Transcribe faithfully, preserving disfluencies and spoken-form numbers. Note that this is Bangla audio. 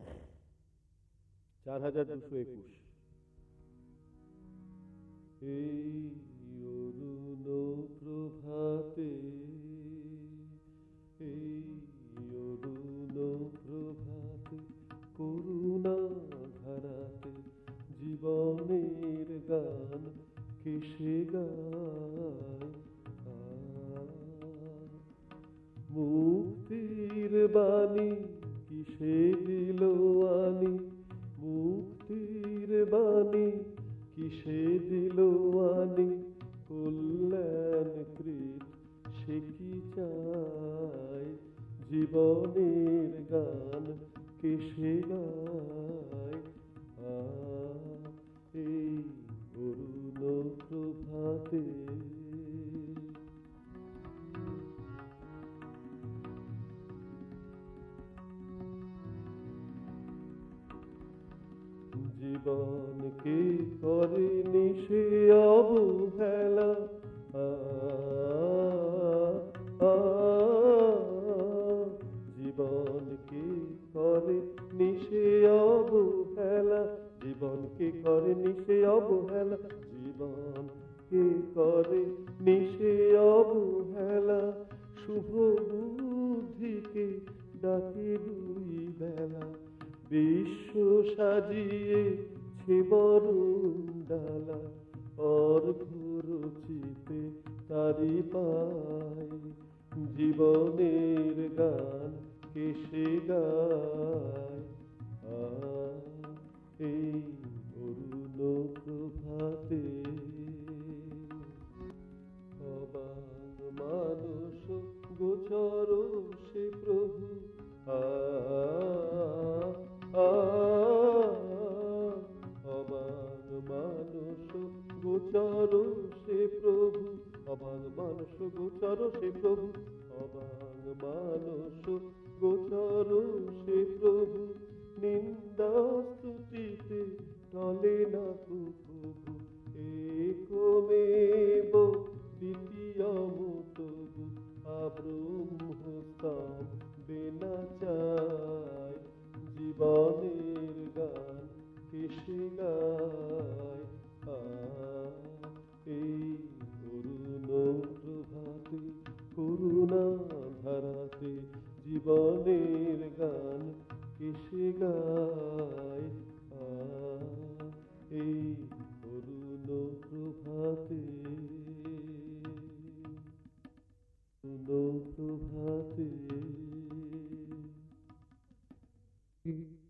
চার হাজার দুশো একুশ। এই অরুণ প্রভাতে, এই অরুণ প্রভাতে, করুণা ধারাতে জীবনের গান কিসে গায়? মুক্তির বাণী কিসে দিল আনি, মুক্তির বাণী কিসে দিল আনি, কল্যাণ কৃত সে কি চায়? জীবনের গান কিসে গায়? এই অরুণ প্রভাতে। জীবনকে করেনি সে অবহেলা, জীবনকে করেনি সে অবহেলা, জীবনকে করেনি সে অবহেলা, জীবনকে করেনি সে অবহেলা, শুভ বুদ্ধিকে ডাকে দুই বেলা, বিশ্ব সাজিয়েছে বরণ ডালা, অর্ঘ্যরচিতে তারি পায়, জীবনের গান কিসে গায়? এই অরুণ প্রভাতে। অবাক মানস গোচর সে প্রভু, অবাক মানস গোচর সে প্রভু, অবাক মানস গোচর সে প্রভু, অবাক মানস গোচর সে প্রভু, নিন্দা স্তুতিতে টলে না প্রভু, একমেব দ্বিতীয়ম তবু, আব্রহ্মস্তম বিনা চায়, জীবনের গান কিসে গায়? এই অরুণ প্রভাতে, করুণা ধারাতে জীবনের গান কিসে গায়? এই অরুণ প্রভাতে, অরুণ প্রভাতে।